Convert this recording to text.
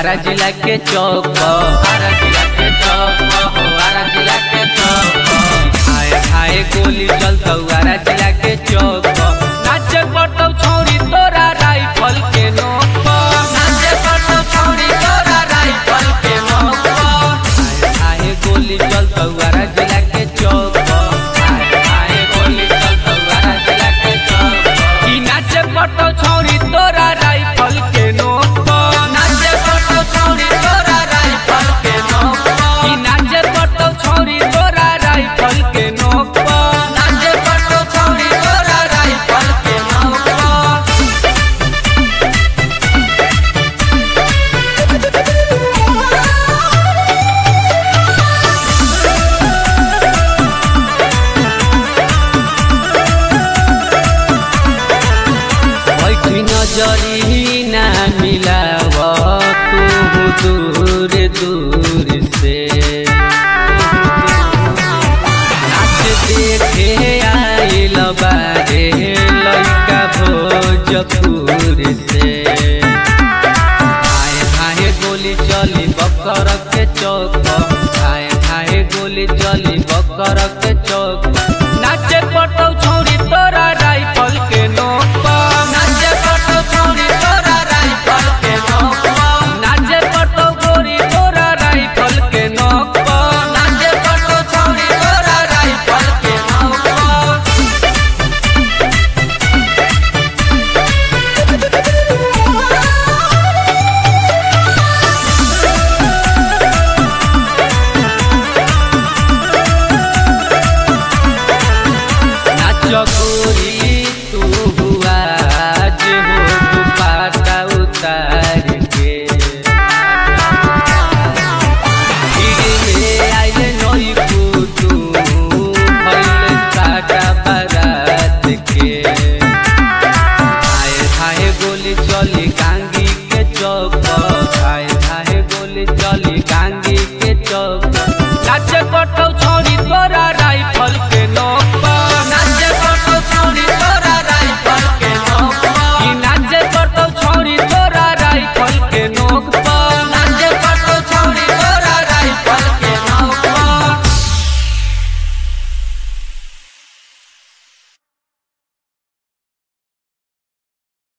आरा जिला के चौक आरा जिला के चौक आरा जिला के चौक आए आए गोली चलता आरा जिला के चौक नाचे पटो छोरी तोरा राइफल के नोक नाचे पटो छोरी तोरा राइफल के नोक आए आए गोली चलता आरा जिला के चौक आए आए गोली चलता आरा जिला के चौक की नाचे पटो छोरी तोरा राइफल के नोक नाचे पटो छोरी तोरा राइफल के नोक की नाचे पटो छोरी तोरा राइफल के नोक नाचे पटो छोरी तोरा राइफल के नोक नजरी ना मिलाव तू दूर दूर से नाच देखे आइल बारे लइका भोजपुर से आए आए गोली चली बकर के चौक आए आए गोली चली बकर के चौक नाचे पटो छोरी तोरा राइफल के नोक नाचे पटो छोरी तोरा राइफल के नोक नाचे पटो गोरी तोरा राइफल के नोक नाचे पटो छोरी तोरा राइफल के नोक गोरी तू हुआ जे हो दुपट्टा उतार के में आइले नई तू भइल काटा बारात के आए आए गोली चली गांगी के चौक आए आए गोली चली गांगी के चौक